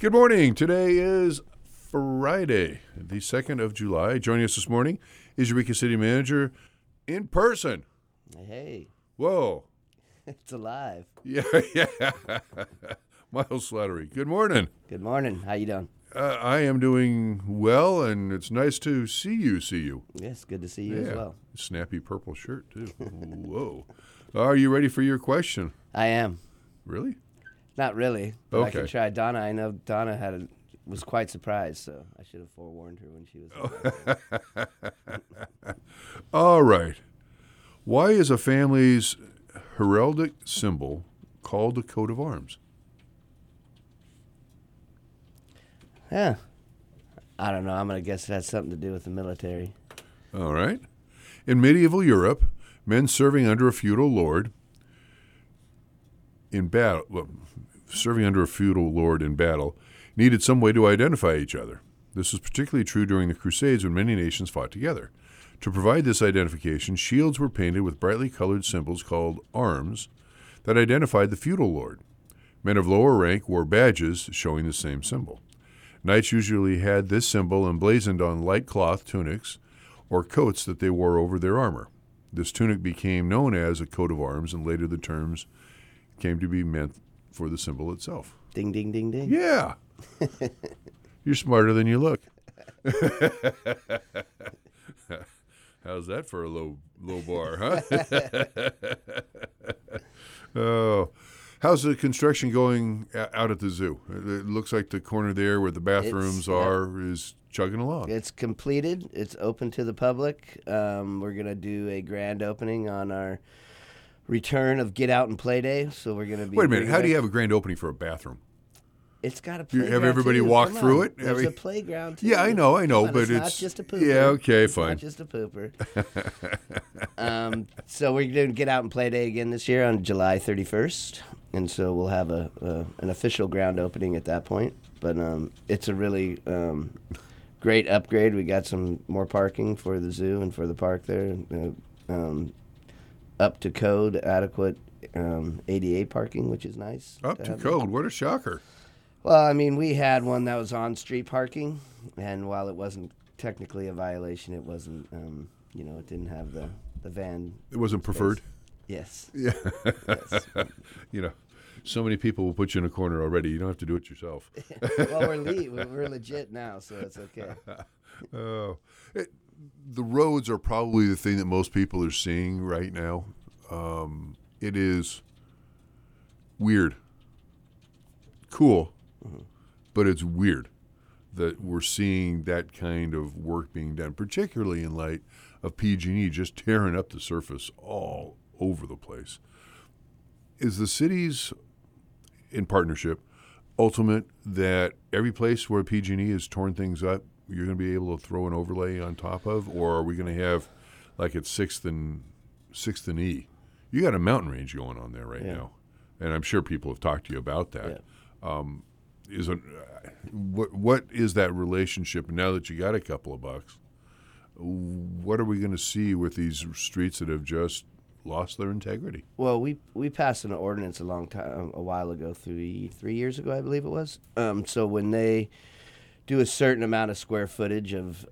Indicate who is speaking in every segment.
Speaker 1: Good morning. Today is Friday, the 2nd of July. Joining us this morning is Eureka City Manager in person.
Speaker 2: Hey,
Speaker 1: Whoa.
Speaker 2: it's alive.
Speaker 1: Yeah. Miles Slattery. Good morning.
Speaker 2: Good morning. How you doing?
Speaker 1: I am doing well, and it's nice to see you.
Speaker 2: Yes, good to see you as well.
Speaker 1: Snappy purple shirt, too. Whoa. Are you ready for your question?
Speaker 2: I am.
Speaker 1: Really?
Speaker 2: Not really, but I
Speaker 1: Okay.
Speaker 2: can try. Donna, I know Donna was quite surprised, so I should have forewarned her when she was surprised.
Speaker 1: All right. Why is a family's heraldic symbol called a coat of arms?
Speaker 2: Yeah. I don't know. I'm going to guess it has something to do with the military.
Speaker 1: All right. In medieval Europe, men serving under a feudal lord in battle, needed some way to identify each other. This was particularly true during the Crusades when many nations fought together. To provide this identification, shields were painted with brightly colored symbols called arms that identified the feudal lord. Men of lower rank wore badges showing the same symbol. Knights usually had this symbol emblazoned on light cloth tunics or coats that they wore over their armor. This tunic became known as a coat of arms, and later the terms came to be meant for the symbol itself.
Speaker 2: Ding, ding, ding, ding.
Speaker 1: Yeah. You're smarter than you look. How's that for a low bar, huh? Oh. How's the construction going out at the zoo? It looks like the corner there where the bathrooms is chugging along.
Speaker 2: It's completed. It's open to the public. We're going to do a grand opening on our return of Get Out and Play Day. So we're going to be.
Speaker 1: Wait a minute. How do you have a grand opening for a bathroom?
Speaker 2: It's got a playground.
Speaker 1: Have everybody
Speaker 2: too.
Speaker 1: walk
Speaker 2: Come
Speaker 1: through
Speaker 2: on.
Speaker 1: it?
Speaker 2: There's a playground too.
Speaker 1: Yeah, I know,
Speaker 2: Come on,
Speaker 1: but
Speaker 2: it's not just a pooper.
Speaker 1: Yeah, okay,
Speaker 2: It's
Speaker 1: fine.
Speaker 2: not just a pooper. So we're going to Get Out and Play Day again this year on July 31st, and so we'll have an official ground opening at that point. But it's a really great upgrade. We got some more parking for the zoo and for the park there. Up to code, adequate ADA parking, which is nice.
Speaker 1: Up to code. What a shocker.
Speaker 2: Well, I mean, we had one that was on-street parking, and while it wasn't technically a violation, it wasn't, it didn't have the van.
Speaker 1: It wasn't preferred?
Speaker 2: Yes.
Speaker 1: Yeah.
Speaker 2: Yes.
Speaker 1: So many people will put you in a corner already. You don't have to do it yourself.
Speaker 2: Well, we're legit now, so it's okay.
Speaker 1: The roads are probably the thing that most people are seeing right now. It is weird. Cool. But it's weird that we're seeing that kind of work being done, particularly in light of PG&E just tearing up the surface all over the place. Is the city's, in partnership, ultimate that every place where PG&E has torn things up, you're going to be able to throw an overlay on top of, or are we going to have, like at 6th and E? You got a mountain range going on there right now, and I'm sure people have talked to you about that. Yeah. What is that relationship now that you got a couple of bucks? What are we going to see with these streets that have just lost their integrity?
Speaker 2: Well, we passed an ordinance a while ago, 3 years ago, I believe it was. So when they do a certain amount of square footage of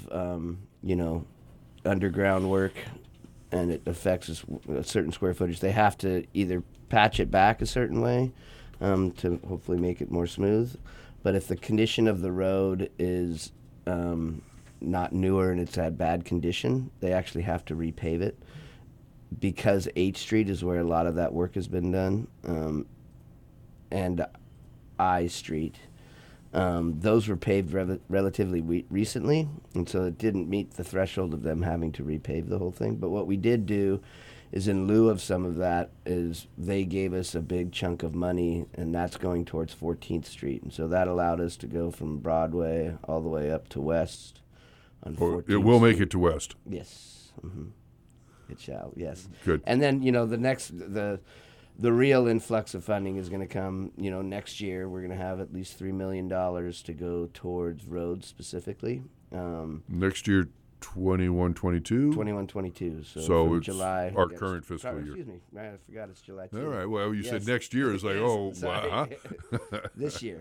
Speaker 2: underground work, and it affects a certain square footage, they have to either patch it back a certain way to hopefully make it more smooth. But if the condition of the road is not newer and it's had bad condition, they actually have to repave it, because 8th Street is where a lot of that work has been done, and I Street. Those were paved relatively recently, and so it didn't meet the threshold of them having to repave the whole thing. But what we did do is, in lieu of some of that, is they gave us a big chunk of money, and that's going towards 14th Street. And so that allowed us to go from Broadway all the way up to West on 14th
Speaker 1: It will make
Speaker 2: Street.
Speaker 1: it to West.
Speaker 2: Yes. Mm-hmm. It shall, yes.
Speaker 1: Good.
Speaker 2: And then, the real influx of funding is going to come, next year. We're going to have at least $3 million to go towards roads specifically.
Speaker 1: Next year, 21-22?
Speaker 2: 21-22. So
Speaker 1: So
Speaker 2: from
Speaker 1: it's
Speaker 2: July.
Speaker 1: our current fiscal year.
Speaker 2: Excuse me. I forgot it's July 2.
Speaker 1: All right. Well, you said
Speaker 2: Yes.
Speaker 1: next year. It's like,
Speaker 2: Yes,
Speaker 1: oh,
Speaker 2: sorry.
Speaker 1: wow.
Speaker 2: This year.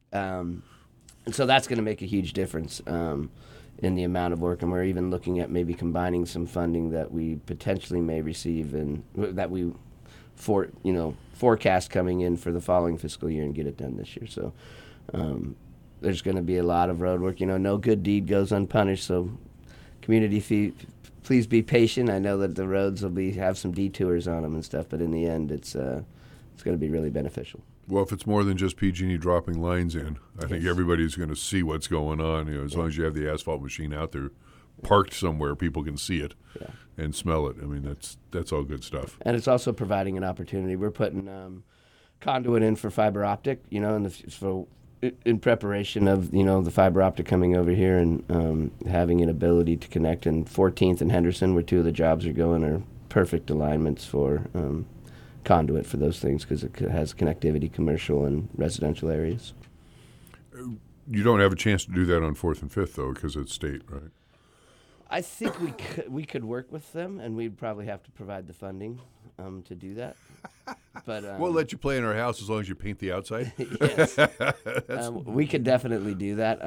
Speaker 2: And so that's going to make a huge difference in the amount of work. And we're even looking at maybe combining some funding that we potentially may receive and that we forecast coming in for the following fiscal year and get it done this year. So there's going to be a lot of road work. No good deed goes unpunished. So community, please be patient. I know that the roads will have some detours on them and stuff, but in the end, it's going to be really beneficial.
Speaker 1: Well, if it's more than just PG&E dropping lines in, I think everybody's going to see what's going on. As long as you have the asphalt machine out there parked somewhere, people can see it and smell it. I mean, that's all good stuff.
Speaker 2: And it's also providing an opportunity. We're putting conduit in for fiber optic, in preparation of the fiber optic coming over here and having an ability to connect. And 14th and Henderson, where two of the jobs are going, are perfect alignments for conduit for those things because it has connectivity, commercial and residential areas.
Speaker 1: You don't have a chance to do that on 4th and 5th, though, because it's state, right?
Speaker 2: I think we could work with them, and we'd probably have to provide the funding to do that. But
Speaker 1: we'll let you play in our house as long as you paint the outside.
Speaker 2: Yes, we could definitely do that.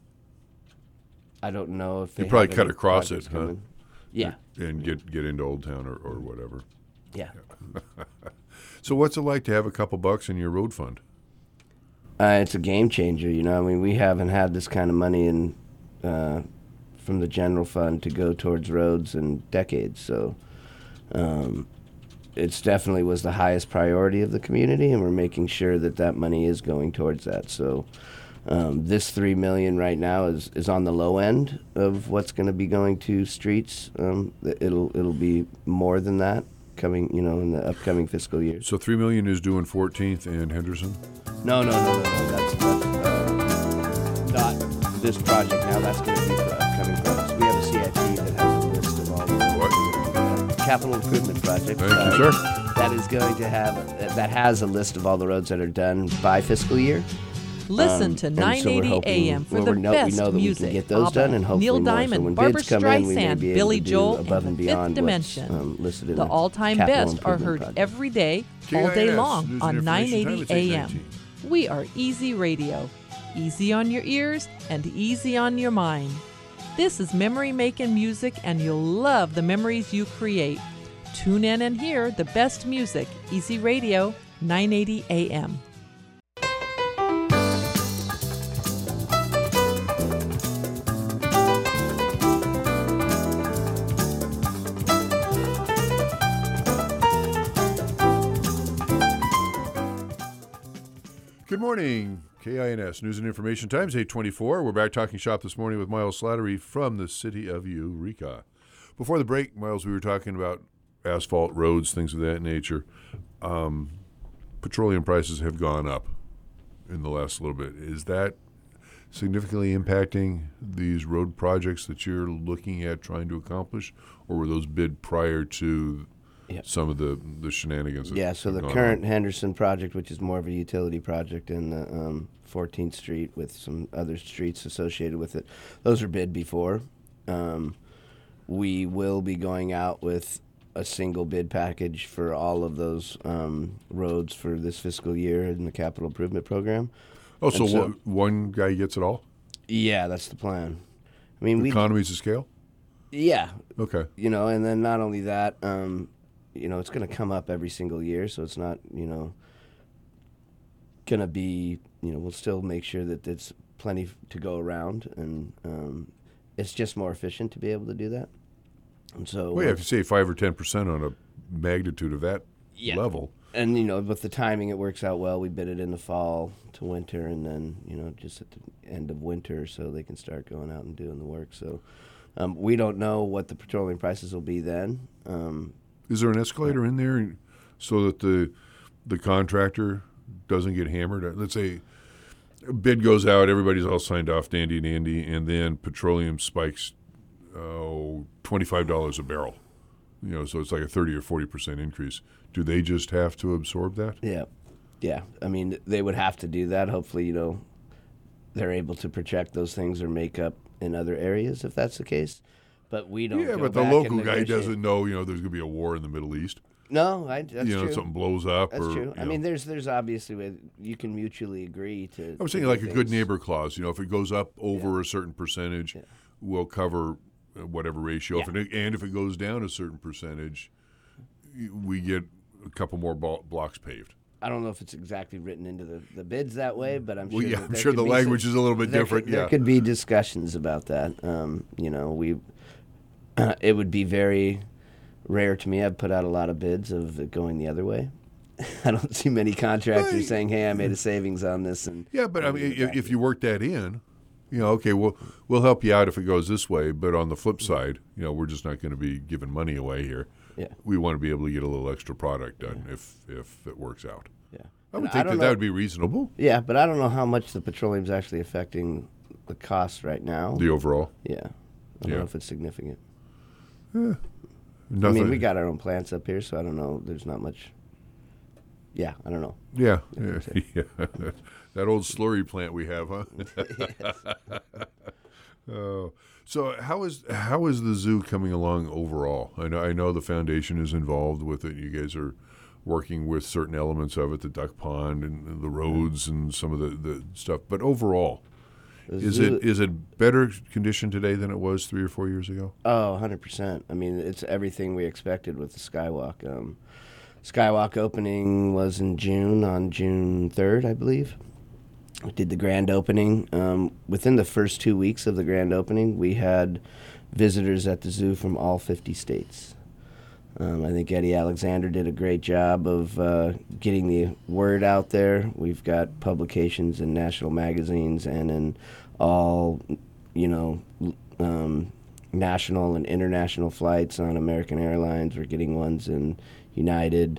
Speaker 2: I don't know if
Speaker 1: you probably cut across it, huh?
Speaker 2: Yeah,
Speaker 1: and get into Old Town or whatever.
Speaker 2: Yeah.
Speaker 1: So what's it like to have a couple bucks in your road fund?
Speaker 2: It's a game changer. We haven't had this kind of money in from the general fund to go towards roads in decades. So it's definitely was the highest priority of the community, and we're making sure that money is going towards that. So this $3 million right now is on the low end of what's going to be going to streets. It'll be more than that coming, in the upcoming fiscal year.
Speaker 1: So $3 million is due in 14th and Henderson?
Speaker 2: No. That's not this project now. That's going to be for upcoming projects. We have a CIP that has a list of all the capital improvement projects.
Speaker 1: Thank you, sir.
Speaker 2: That has a list of all the roads that are done by fiscal year.
Speaker 3: Listen to 980 AM for the best music.
Speaker 2: We can get those done, and hopefully
Speaker 3: Neil
Speaker 2: more.
Speaker 3: Diamond,
Speaker 2: So when
Speaker 3: Barbara
Speaker 2: bids come in, we may
Speaker 3: Streisand,
Speaker 2: be able
Speaker 3: Billy
Speaker 2: to do
Speaker 3: Joel,
Speaker 2: above and
Speaker 3: Fifth
Speaker 2: beyond
Speaker 3: Dimension.
Speaker 2: what's listed in
Speaker 3: The all-time
Speaker 2: capital
Speaker 3: best are
Speaker 2: improvement
Speaker 3: heard
Speaker 2: project.
Speaker 3: every day, all day
Speaker 1: KINS,
Speaker 3: long
Speaker 1: news
Speaker 3: on
Speaker 1: and information
Speaker 3: 980
Speaker 1: time, it's
Speaker 3: AM.
Speaker 1: 8:19.
Speaker 3: We are Easy Radio. Easy on your ears and easy on your mind. This is memory-making music, and you'll love the memories you create. Tune in and hear the best music. Easy Radio, 980 AM.
Speaker 1: Good morning, KINS News and Information Times, 8:24. We're back talking shop this morning with Miles Slattery from the city of Eureka. Before the break, Miles, we were talking about asphalt roads, things of that nature. Petroleum prices have gone up in the last little bit. Is that significantly impacting these road projects that you're looking at trying to accomplish, or were those bid prior to some of the shenanigans?
Speaker 2: So the current Henderson project, which is more of a utility project in the 14th Street with some other streets associated with it, those are bid before. We will be going out with a single bid package for all of those roads for this fiscal year in the capital improvement program.
Speaker 1: Oh, so one guy gets it all?
Speaker 2: Yeah, that's the plan. I mean,
Speaker 1: economies of scale?
Speaker 2: Yeah.
Speaker 1: Okay.
Speaker 2: And then not only that, it's going to come up every single year, so it's not, going to be, we'll still make sure that it's plenty to go around, and it's just more efficient to be able to do that. And so,
Speaker 1: well, if you say 5 or 10% on a magnitude of that level,
Speaker 2: and with the timing, it works out well. We bid it in the fall to winter, and then just at the end of winter, so they can start going out and doing the work. So, we don't know what the petroleum prices will be then.
Speaker 1: Is there an escalator in there so that the contractor doesn't get hammered? Let's say a bid goes out, everybody's all signed off, dandy, and then petroleum spikes $25 a barrel. So it's like a 30 or 40% increase. Do they just have to absorb that?
Speaker 2: Yeah. I mean, they would have to do that. Hopefully, they're able to project those things or make up in other areas if that's the case. But we don't.
Speaker 1: Yeah, but the local guy doesn't know, there's going to be a war in the Middle East.
Speaker 2: No, that's
Speaker 1: you know,
Speaker 2: true.
Speaker 1: something blows up.
Speaker 2: That's
Speaker 1: or,
Speaker 2: true. I
Speaker 1: you
Speaker 2: mean,
Speaker 1: know.
Speaker 2: there's obviously you can mutually agree to.
Speaker 1: I was
Speaker 2: to
Speaker 1: thinking
Speaker 2: do
Speaker 1: like a good
Speaker 2: things.
Speaker 1: neighbor clause. You know, if it goes up over a certain percentage,
Speaker 2: Yeah.
Speaker 1: we'll cover whatever ratio.
Speaker 2: Yeah.
Speaker 1: And if it goes down a certain percentage, we get a couple more blocks paved.
Speaker 2: I don't know if it's exactly written into the bids that way, but I'm sure.
Speaker 1: Well, yeah,
Speaker 2: that
Speaker 1: I'm
Speaker 2: there
Speaker 1: sure
Speaker 2: could
Speaker 1: the
Speaker 2: be
Speaker 1: language is a little bit
Speaker 2: there
Speaker 1: different.
Speaker 2: Could, there
Speaker 1: Yeah.
Speaker 2: could be discussions about that. You know, it would be very rare to me. I've put out a lot of bids of it going the other way. I don't see many contractors
Speaker 1: Right.
Speaker 2: saying, "Hey, I made a savings on this." And
Speaker 1: Yeah, but I mean,
Speaker 2: exactly.
Speaker 1: if you work that in, you know, okay, we'll help you out if it goes this way. But on the flip side, you know, we're just not going to be giving money away here.
Speaker 2: Yeah.
Speaker 1: We want to be able to get a little extra product done if it works out.
Speaker 2: Yeah.
Speaker 1: I would
Speaker 2: And
Speaker 1: think
Speaker 2: don't
Speaker 1: that
Speaker 2: know-
Speaker 1: would be reasonable.
Speaker 2: Yeah, but I don't know how much the petroleum's actually affecting the costs right now.
Speaker 1: The overall,
Speaker 2: Yeah. I don't
Speaker 1: Yeah.
Speaker 2: know if it's significant.
Speaker 1: nothing.
Speaker 2: I mean, we got our own plants up here, so I don't know. There's not much. Yeah, I don't know.
Speaker 1: Yeah. Yeah. That old slurry plant we have, huh? Oh, so how is the zoo coming along overall? I know the foundation is involved with it. You guys are working with certain elements of it, the duck pond and the roads and some of the stuff. But overall,
Speaker 2: The
Speaker 1: is
Speaker 2: zoo-
Speaker 1: it better condition today than it was 3 or 4 years ago?
Speaker 2: Oh, 100%. I mean, it's everything we expected with the Skywalk. Skywalk opening was in June, on June 3rd, I believe. We did the grand opening. Within the first 2 weeks of the grand opening, we had visitors at the zoo from all 50 states. I think Eddie Alexander did a great job of getting the word out there. We've got publications in national magazines and in all, national and international flights on American Airlines. We're getting ones in United.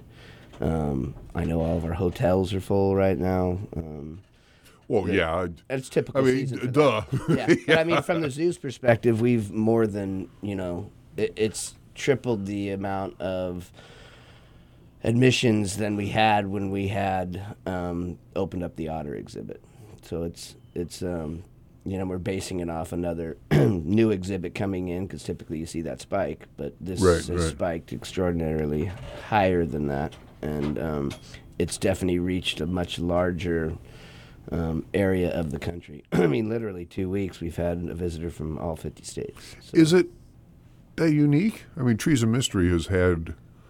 Speaker 2: I know all of our hotels are full right now.
Speaker 1: Well, yeah.
Speaker 2: It's typical
Speaker 1: I mean,
Speaker 2: season for
Speaker 1: duh.
Speaker 2: that. Yeah, but I mean, from the zoo's perspective, we've more than it's tripled the amount of admissions than we had when we had opened up the otter exhibit. So it's we're basing it off another new exhibit coming in because typically you see that spike, but this
Speaker 1: Right,
Speaker 2: has
Speaker 1: right.
Speaker 2: spiked extraordinarily higher than that, and it's definitely reached a much larger area of the country. I mean, literally 2 weeks we've had a visitor from all 50 states. So.
Speaker 1: Is it that unique? I mean, Trees of Mystery has had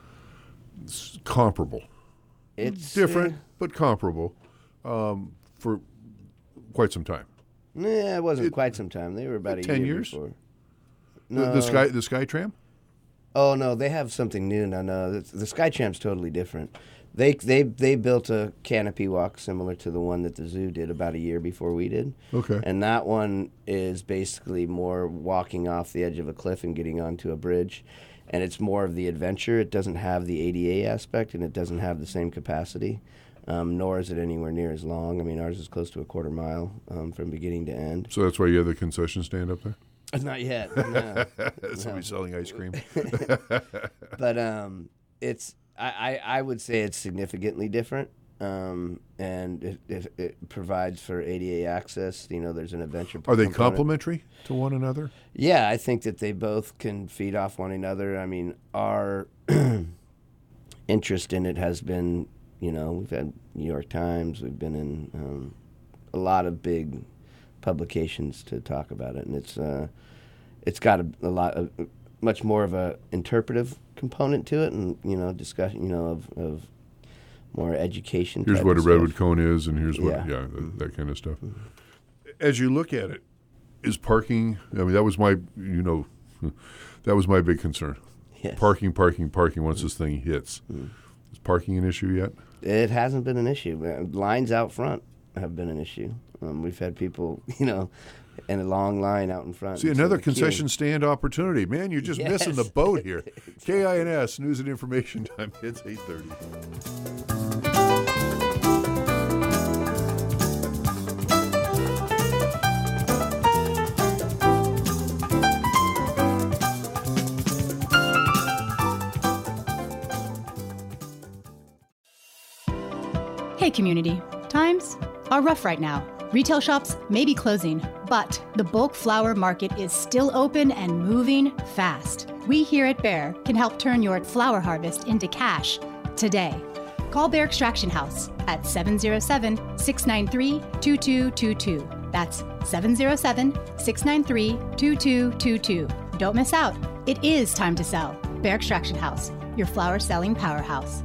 Speaker 1: comparable.
Speaker 2: It's
Speaker 1: Different, but comparable for quite some time.
Speaker 2: It wasn't quite some time. They were about a
Speaker 1: 10
Speaker 2: year
Speaker 1: years?
Speaker 2: before.
Speaker 1: The Sky Tram?
Speaker 2: Oh no, they have something new now. No, the Skytramp's totally different. They built a canopy walk similar to the one that the zoo did about a year before we did.
Speaker 1: Okay.
Speaker 2: And that one is basically more walking off the edge of a cliff and getting onto a bridge. And it's more of the adventure. It doesn't have the ADA aspect, and it doesn't have the same capacity, nor is it anywhere near as long. I mean, ours is close to a quarter mile from beginning to end.
Speaker 1: So that's why you have the concession stand up there?
Speaker 2: Not yet. No.
Speaker 1: Somebody selling ice cream.
Speaker 2: But it's I would say it's significantly different, and it provides for ADA access. There's an adventure.
Speaker 1: Are they
Speaker 2: component.
Speaker 1: complementary to one another?
Speaker 2: Yeah, I think that they both can feed off one another. I mean, our interest in it has been, we've had New York Times, we've been in a lot of big publications to talk about it, and it's got a lot of much more of a interpretive component to it, and discussion, of more education.
Speaker 1: Here's
Speaker 2: type
Speaker 1: what a
Speaker 2: of stuff.
Speaker 1: redwood cone is, and here's what,
Speaker 2: Yeah.
Speaker 1: that kind of stuff. As you look at it, is parking? I mean, that was my, that was my big concern.
Speaker 2: Yes.
Speaker 1: Parking. Once this thing hits, is parking an issue yet?
Speaker 2: It hasn't been an issue. Lines out front have been an issue. We've had people, in a long line out in front.
Speaker 1: See,
Speaker 2: So
Speaker 1: another
Speaker 2: the queuing-
Speaker 1: concession stand opportunity. Man, you're just missing the
Speaker 2: Yes.
Speaker 1: boat here. KINS, News and Information Time. It's 8:30.
Speaker 4: Hey community, times are rough right now. Retail shops may be closing, but the bulk flower market is still open and moving fast. We here at Bear can help turn your flower harvest into cash today. Call Bear Extraction House at 707-693-2222. That's 707-693-2222. Don't miss out. It is time to sell. Bear Extraction House, your flower selling powerhouse.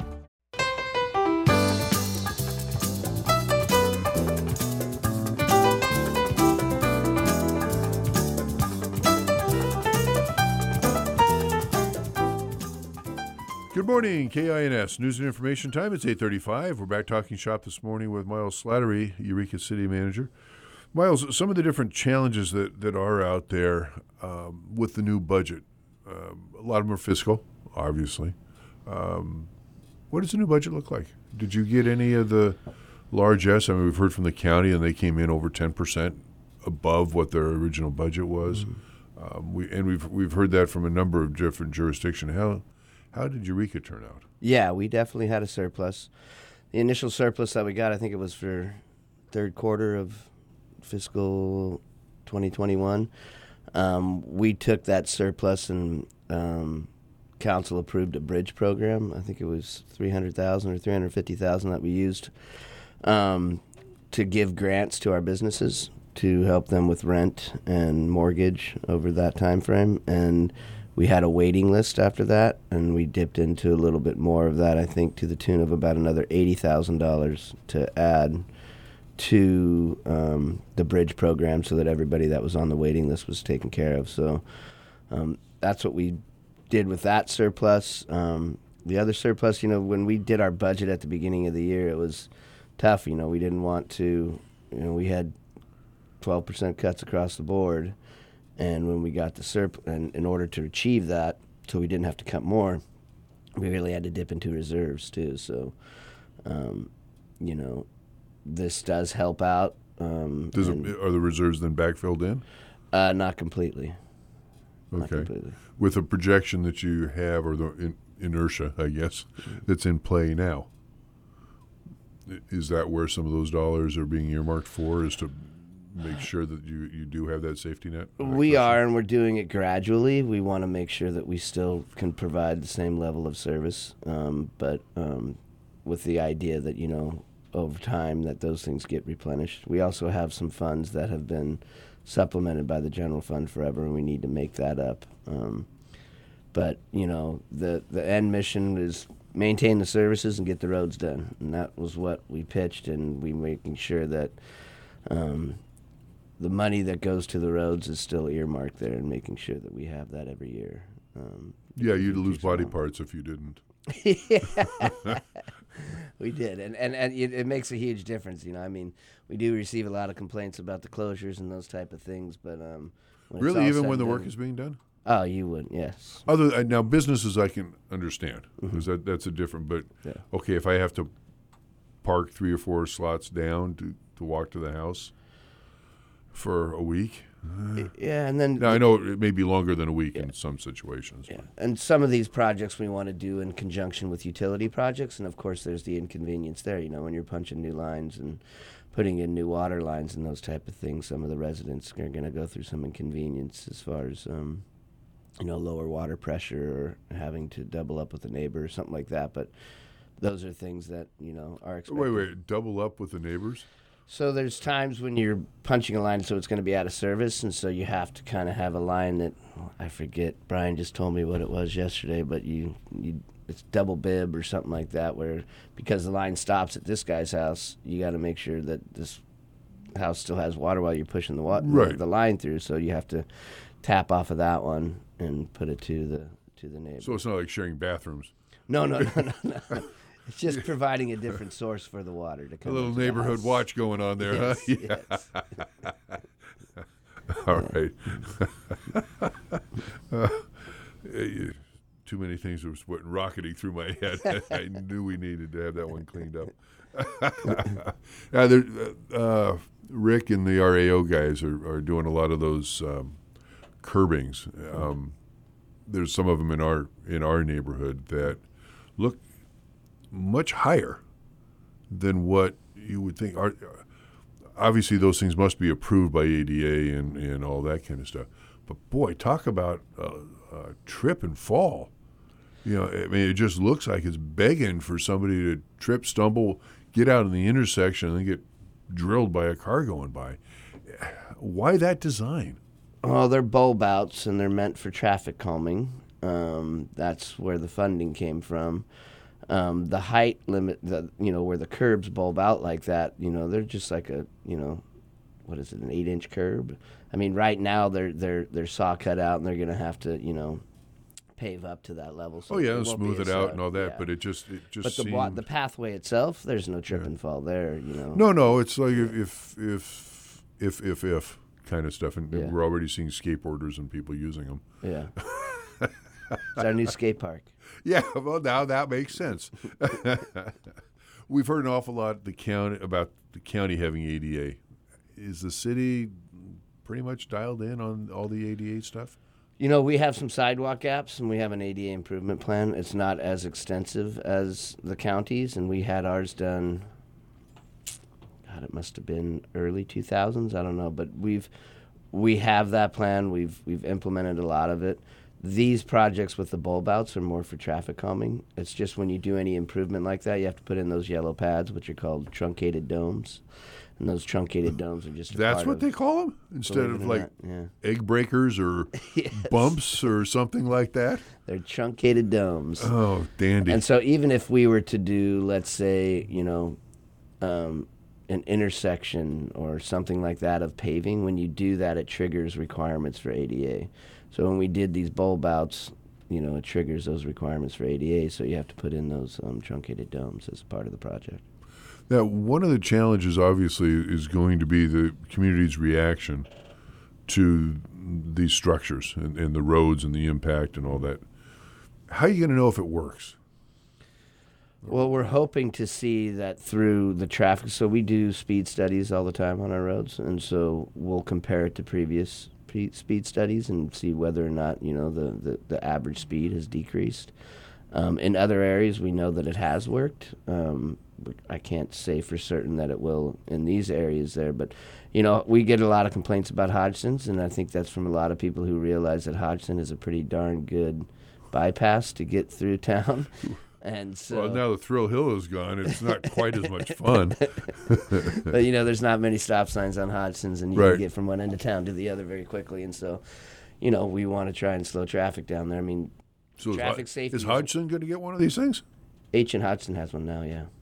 Speaker 1: Good morning, KINS. News and information time. It's 8:35. We're back talking shop this morning with Miles Slattery, Eureka City Manager. Miles, some of the different challenges that are out there with the new budget. A lot of them are fiscal, obviously. What does the new budget look like? Did you get any of the largesse? I mean, we've heard from the county, and they came in over 10% above what their original budget was. Mm-hmm. We've heard that from a number of different jurisdictions. How did Eureka turn out?
Speaker 2: Yeah, we definitely had a surplus. The initial surplus that we got, I think it was for third quarter of fiscal 2021. We took that surplus and council approved a bridge program. I think it was $300,000 or $350,000 that we used to give grants to our businesses to help them with rent and mortgage over that time frame. And we had a waiting list after that, and we dipped into a little bit more of that, I think, to the tune of about another $80,000 to add to the bridge program so that everybody that was on the waiting list was taken care of. So that's what we did with that surplus. The other surplus, when we did our budget at the beginning of the year, it was tough. We didn't want to, we had 12% cuts across the board. And when we got the surplus, and in order to achieve that, so we didn't have to cut more, we really had to dip into reserves too. So, this does help out.
Speaker 1: Are the reserves then backfilled in?
Speaker 2: Not completely.
Speaker 1: Okay.
Speaker 2: Not completely.
Speaker 1: With a projection that you have, or the inertia, I guess, that's in play now, is that where some of those dollars are being earmarked for, is to make sure that you do have that safety net?
Speaker 2: We are, and we're doing it gradually. We want to make sure that we still can provide the same level of service, but with the idea that, over time that those things get replenished. We also have some funds that have been supplemented by the general fund forever, and we need to make that up. But, the end mission is maintain the services and get the roads done, and that was what we pitched, and we making sure that the money that goes to the roads is still earmarked there, and making sure that we have that every year.
Speaker 1: You'd lose body parts if you didn't.
Speaker 2: We did, and it makes a huge difference. We do receive a lot of complaints about the closures and those type of things, but
Speaker 1: really, even when the work is being done.
Speaker 2: Oh, you would, yes.
Speaker 1: Now businesses I can understand, because that's a different. But
Speaker 2: yeah.
Speaker 1: Okay, if I have to park 3 or 4 slots down to walk to the house for a week.
Speaker 2: Yeah, and then...
Speaker 1: Now, I know it may be longer than a week in some situations.
Speaker 2: Yeah, and some of these projects we want to do in conjunction with utility projects, and of course there's the inconvenience there, when you're punching new lines and putting in new water lines and those type of things. Some of the residents are going to go through some inconvenience as far as, lower water pressure or having to double up with a neighbor or something like that, but those are things that, are expected.
Speaker 1: Wait, double up with the neighbors?
Speaker 2: So there's times when you're punching a line so it's going to be out of service, and so you have to kind of have a line that, I forget, Brian just told me what it was yesterday, but it's double bib or something like that, where because the line stops at this guy's house, you got to make sure that this house still has water while you're pushing the line through, so you have to tap off of that one and put it to the neighbor.
Speaker 1: So it's not like sharing bathrooms.
Speaker 2: No. It's just providing a different source for the water to come.
Speaker 1: A little neighborhood watch going on there,
Speaker 2: yes,
Speaker 1: huh?
Speaker 2: Yes.
Speaker 1: All right. Too many things were rocketing through my head. I knew we needed to have that one cleaned up. Rick and the RAO guys are doing a lot of those curbings. There's some of them in our neighborhood that look much higher than what you would think. obviously those things must be approved by ADA and all that kind of stuff. But boy, talk about trip and fall. You know, I mean, it just looks like it's begging for somebody to trip, stumble, get out in the intersection, and then get drilled by a car going by. Why that design?
Speaker 2: Well, they're bulb outs, and they're meant for traffic calming. That's where the funding came from. The height limit, where the curbs bulb out like that, they're just like an 8-inch curb. I mean, right now they're saw cut out, and they're going to have to, pave up to that level. So
Speaker 1: smooth it out and all that, yeah. But it just
Speaker 2: But
Speaker 1: seemed...
Speaker 2: the pathway itself, there's no trip and fall there,
Speaker 1: No, it's like if kind of stuff, and we're already seeing skateboarders and people using them.
Speaker 2: Yeah. It's our new skate park.
Speaker 1: Yeah, well, now that makes sense. We've heard an awful lot about the county having ADA. Is the city pretty much dialed in on all the ADA stuff?
Speaker 2: We have some sidewalk gaps, and we have an ADA improvement plan. It's not as extensive as the counties, and we had ours done, God, it must have been early 2000s. I don't know, but we have that plan. We've implemented a lot of it. These projects with the bulb outs are more for traffic calming. It's just when you do any improvement like that, you have to put in those yellow pads, which are called truncated domes. And those truncated domes are just
Speaker 1: That's what they call them? Instead of like egg breakers or
Speaker 2: yes.
Speaker 1: bumps or something like that?
Speaker 2: They're truncated domes.
Speaker 1: Oh, dandy.
Speaker 2: And so even if we were to do, let's say, an intersection or something like that of paving, when you do that, it triggers requirements for ADA. So when we did these bulb outs, it triggers those requirements for ADA, so you have to put in those truncated domes as part of the project.
Speaker 1: Now, one of the challenges, obviously, is going to be the community's reaction to these structures and the roads and the impact and all that. How are you going to know if it works?
Speaker 2: Well, we're hoping to see that through the traffic. So we do speed studies all the time on our roads, and so we'll compare it to previous speed studies and see whether or not the average speed has decreased. In other areas, we know that it has worked. I can't say for certain that it will in these areas there, but we get a lot of complaints about Hodgson's, and I think that's from a lot of people who realize that Hodgson is a pretty darn good bypass to get through town. And so,
Speaker 1: well, now the Thrill Hill is gone, it's not quite as much fun.
Speaker 2: But there's not many stop signs on Hodgson's, and you can get from one end of town to the other very quickly. And so, we want to try and slow traffic down there. I mean,
Speaker 1: so
Speaker 2: traffic safety.
Speaker 1: Is Hodgson going to get one of these things?
Speaker 2: H and Hodgson has one now, yeah.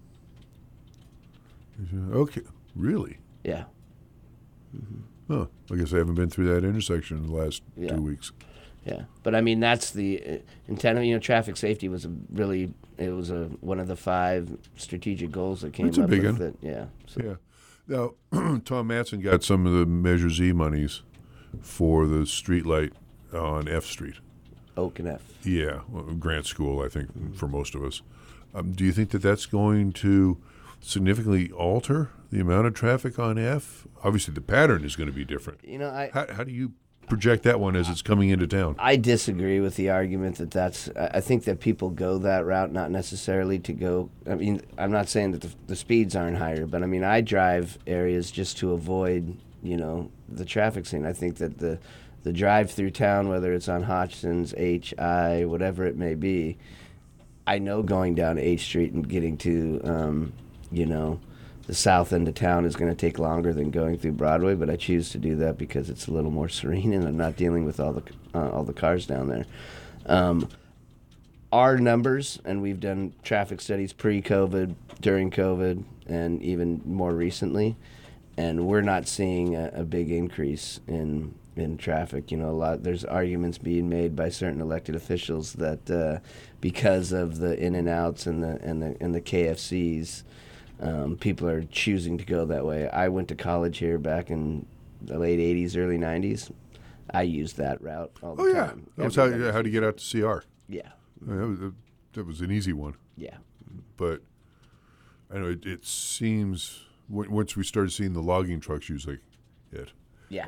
Speaker 1: Okay, really?
Speaker 2: Yeah. Mm-hmm.
Speaker 1: Oh, I guess I haven't been through that intersection in the last 2 weeks.
Speaker 2: Yeah, but I mean that's the intent of traffic safety was one of the 5 strategic goals that came
Speaker 1: up with
Speaker 2: it. Yeah. So.
Speaker 1: Yeah. Now Tom Matson got some of the Measure Z monies for the streetlight on F Street.
Speaker 2: Oak and F.
Speaker 1: Yeah, grant school, I think, for most of us. Do you think that that's going to significantly alter the amount of traffic on F? Obviously, the pattern is going to be different. How do you project that one as it's coming into town?
Speaker 2: I disagree with the argument that I think that people go that route not necessarily to go. I mean, I'm not saying that the speeds aren't higher, but I mean, I drive areas just to avoid, the traffic scene. I think that the drive through town, whether it's on Hodgson's, H.I., whatever it may be, I know going down 8th Street and getting to, the south end of town is going to take longer than going through Broadway, but I choose to do that because it's a little more serene and I'm not dealing with all the cars down there. Our numbers, and we've done traffic studies pre-COVID, during COVID, and even more recently, and we're not seeing a big increase in traffic. There's arguments being made by certain elected officials that because of the in and outs and the KFCs, people are choosing to go that way. I went to college here back in the late 80s, early 90s. I used that route all the time.
Speaker 1: That was how to get out to CR.
Speaker 2: Yeah.
Speaker 1: That was an easy one.
Speaker 2: Yeah.
Speaker 1: But I know it seems once we started seeing the logging trucks use it.
Speaker 2: Yeah.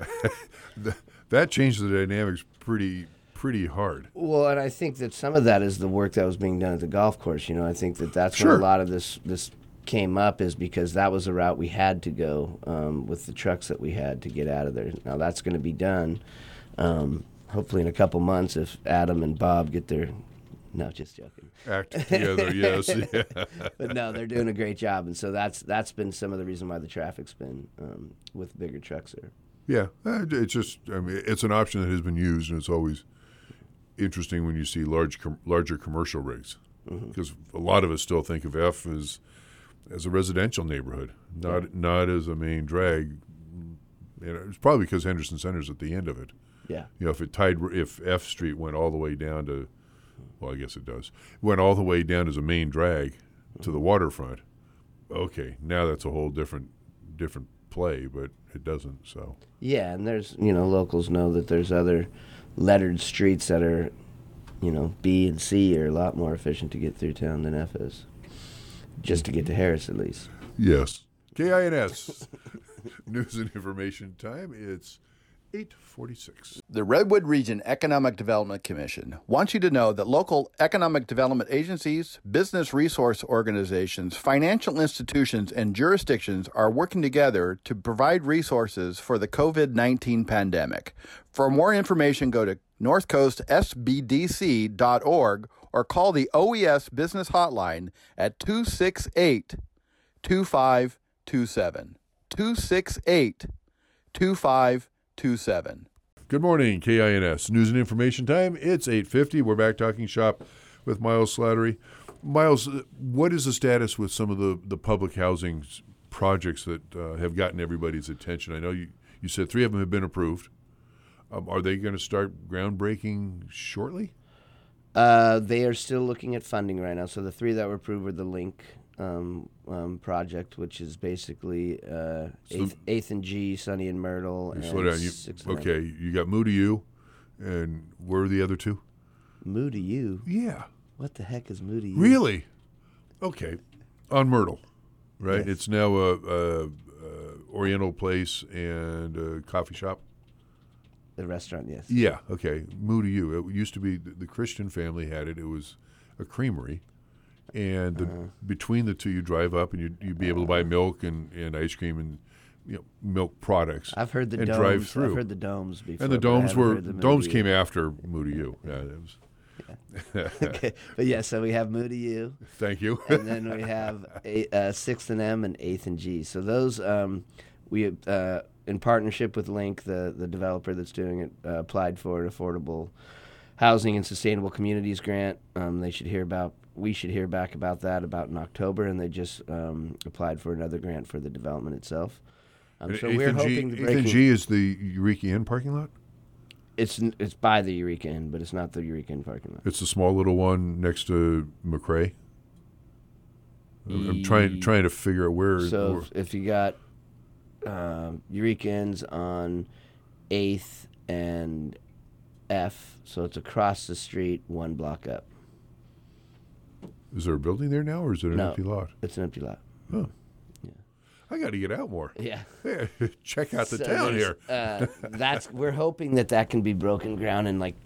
Speaker 1: that changed the dynamics pretty hard.
Speaker 2: Well, and I think that some of that is the work that was being done at the golf course. I think that's where a lot of this came up is because that was a route we had to go with the trucks that we had to get out of there. Now that's going to be done hopefully in a couple months if Adam and Bob get their... No, just joking.
Speaker 1: Act together, yes. Yeah.
Speaker 2: But no, they're doing a great job, and so that's been some of the reason why the traffic's been with bigger trucks there.
Speaker 1: Yeah, it's just, I mean, it's an option that has been used, and it's always interesting when you see larger commercial rigs, because a lot of us still think of F as a residential neighborhood, not as a main drag. And it's probably because Henderson Center's at the end of it.
Speaker 2: Yeah.
Speaker 1: You know, if F Street went all the way down to, well, I guess it does, went all the way down as a main drag to the waterfront. Okay, now that's a whole different play, but it doesn't. So. Yeah,
Speaker 2: and there's locals know that there's other lettered streets that are, B and C are a lot more efficient to get through town than F is. Just to get to Harris, at least.
Speaker 1: Yes. KINS. News and information time. It's 8:46.
Speaker 5: The Redwood Region Economic Development Commission wants you to know that local economic development agencies, business resource organizations, financial institutions, and jurisdictions are working together to provide resources for the COVID-19 pandemic. For more information, go to northcoastsbdc.org or call the OES Business Hotline at 268-2527. 268-2527.
Speaker 1: Good morning, KINS. News and information time. It's 8:50. We're back talking shop with Miles Slattery. Miles, what is the status with some of the public housing projects that have gotten everybody's attention? I know you said 3 of them have been approved. Are they going to start groundbreaking shortly?
Speaker 2: They are still looking at funding right now. So the 3 that were approved were the Link project, which is basically 8th and G, Sunny and Myrtle. And
Speaker 1: slow down. You got Moody U, and where are the other 2?
Speaker 2: Moody U?
Speaker 1: Yeah.
Speaker 2: What the heck is Moody U?
Speaker 1: Really? Okay. On Myrtle, right?
Speaker 2: Yes.
Speaker 1: It's now a Oriental place and a coffee shop.
Speaker 2: The restaurant, yes.
Speaker 1: Yeah, okay. Moody U. It used to be the Christian family had it. It was a creamery. And between the 2, you drive up and you'd be able to buy milk and ice cream and milk products.
Speaker 2: I've heard the
Speaker 1: and
Speaker 2: domes.
Speaker 1: drive through.
Speaker 2: I've heard the domes before.
Speaker 1: And the domes came after Moody U. Yeah, it was.
Speaker 2: Okay, but yeah, so we have Moody U.
Speaker 1: Thank you.
Speaker 2: And then we have 6th and M and 8th and G. So those we in partnership with Link, the developer that's doing it, applied for an affordable housing and sustainable communities grant. We should hear back about that about in October, and they just applied for another grant for the development itself. So we're hoping to break.
Speaker 1: 8th and G is the Eureka Inn parking lot?
Speaker 2: It's by the Eureka Inn, but it's not the Eureka Inn parking lot.
Speaker 1: It's the small little one next to McRae. I'm trying to figure out where.
Speaker 2: So if you got Eureka Inn's on 8th and F, so it's across the street, 1 block up.
Speaker 1: Is there a building there now, or is it an empty lot?
Speaker 2: It's an empty lot.
Speaker 1: Oh.
Speaker 2: Yeah.
Speaker 1: I got to get out more.
Speaker 2: Yeah.
Speaker 1: Check out the town here.
Speaker 2: We're hoping that can be broken ground in like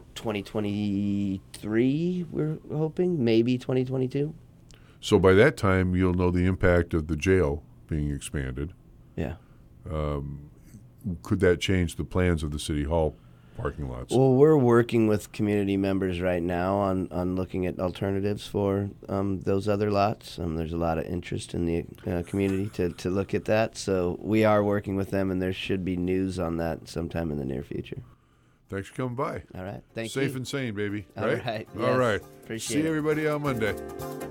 Speaker 2: 2023, we're hoping, maybe 2022.
Speaker 1: So by that time, you'll know the impact of the jail being expanded.
Speaker 2: Yeah.
Speaker 1: Could that change the plans of the City Hall parking lots?
Speaker 2: Well, we're working with community members right now on looking at alternatives for those other lots. There's a lot of interest in the community to look at that. So we are working with them, and there should be news on that sometime in the near future.
Speaker 1: Thanks for coming by.
Speaker 2: All right. Thank you.
Speaker 1: Safe and sane, baby.
Speaker 2: All right.
Speaker 1: All right.
Speaker 2: Appreciate it.
Speaker 1: See everybody on Monday.